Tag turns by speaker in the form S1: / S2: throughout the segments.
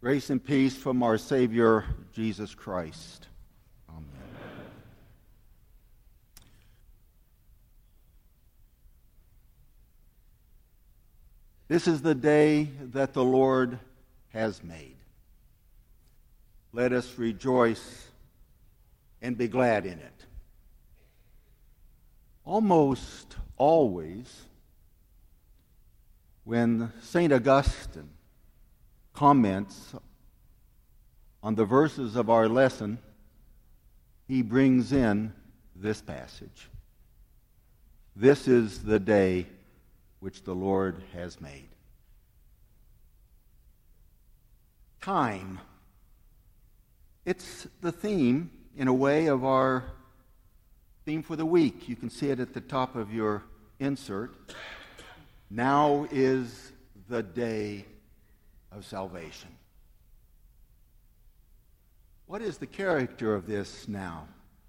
S1: Grace and peace from our Savior, Jesus Christ. Amen. This is the day that the Lord has made. Let us rejoice and be glad in it. Almost always, when St. Augustine comments on the verses of our lesson, he brings in this passage. This is the day which the Lord has made. Time. It's the theme, in a way, of our theme for the week. You can see it at the top of your insert. Now is the day of salvation. What is the character of this now?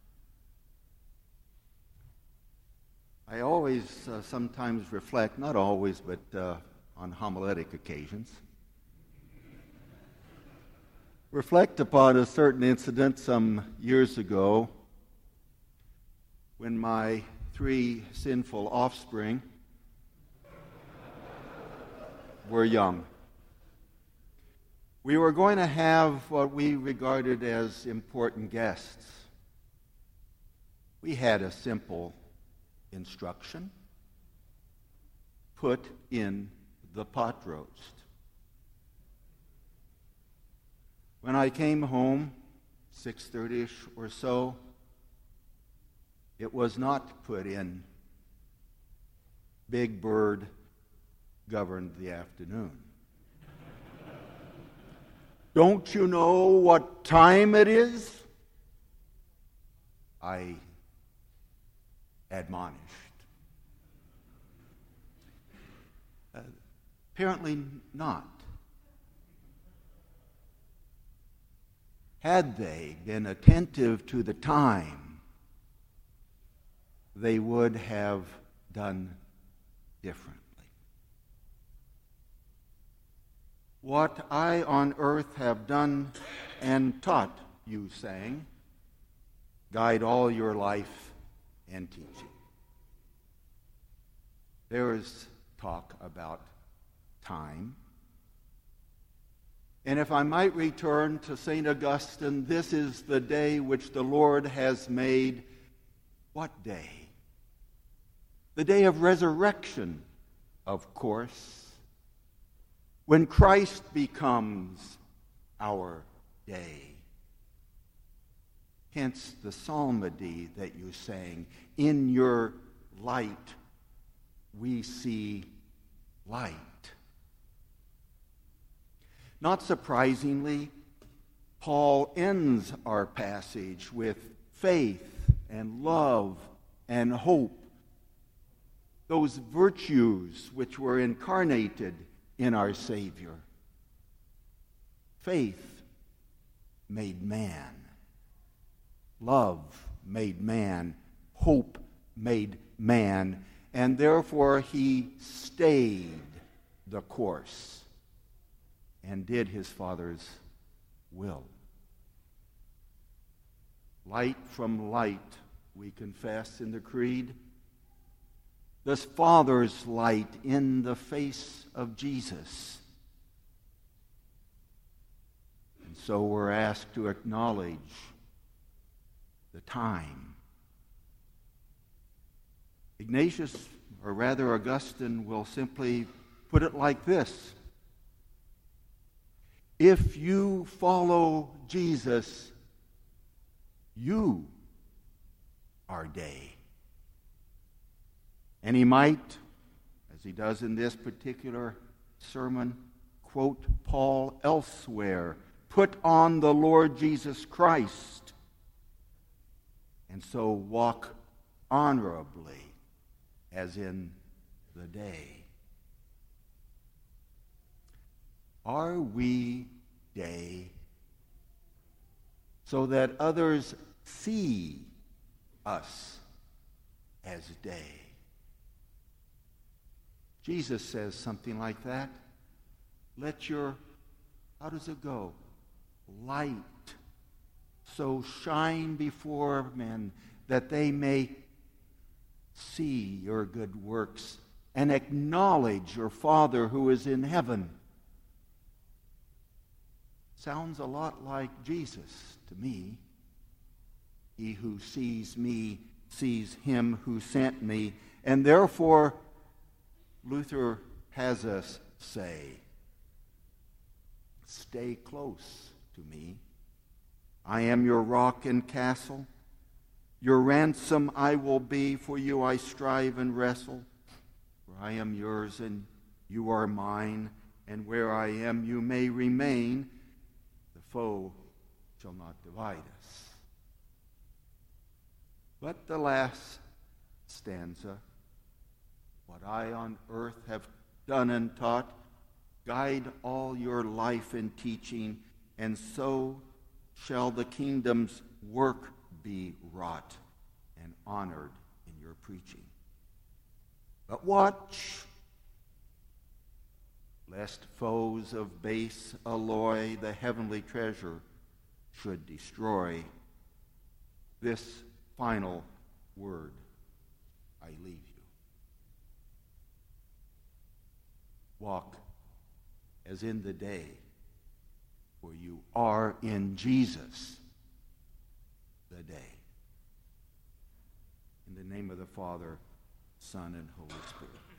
S1: I always sometimes reflect, not always, but on homiletic occasions, reflect upon a certain incident some years ago when my 3 sinful offspring were young. We were going to have what we regarded as important guests. We had a simple instruction: put in the pot roast. When I came home, 6:30ish or so, it was not put in. Big Bird governed the afternoon. Don't you know what time it is? I admonished. Apparently not. Had they been attentive to the time, they would have done differently. What I on earth have done and taught you, saying, guide all your life and teaching. There is talk about time. And if I might return to St. Augustine, this is the day which the Lord has made. What day? The day of resurrection, of course, when Christ becomes our day. Hence the psalmody that you sang, in your light we see light. Not surprisingly, Paul ends our passage with faith and love and hope, those virtues which were incarnated in our Savior. Faith made man. Love made man. Hope made man. And therefore he stayed the course and did his Father's will. Light from light, we confess in the Creed. The Father's light in the face of Jesus. And so we're asked to acknowledge the time. Ignatius, or rather Augustine, will simply put it like this: if you follow Jesus, you are day. And he might, as he does in this particular sermon, quote Paul elsewhere, put on the Lord Jesus Christ, and so walk honorably as in the day. Are we day so that others see us as day? Jesus says something like that. Let your How does it go? Light. So shine before men that they may see your good works and acknowledge your Father who is in heaven. Sounds a lot like Jesus to me. He who sees me sees him who sent me. And therefore, Luther has us say, stay close to me. I am your rock and castle. Your ransom I will be. For you I strive and wrestle. For I am yours and you are mine. And where I am you may remain. The foe shall not divide us. But the last stanza, what I on earth have done and taught, guide all your life in teaching, and so shall the kingdom's work be wrought and honored in your preaching. But watch, lest foes of base alloy the heavenly treasure should destroy. This final word I leave you. Walk as in the day, for you are in Jesus the day. In the name of the Father, Son, and Holy Spirit.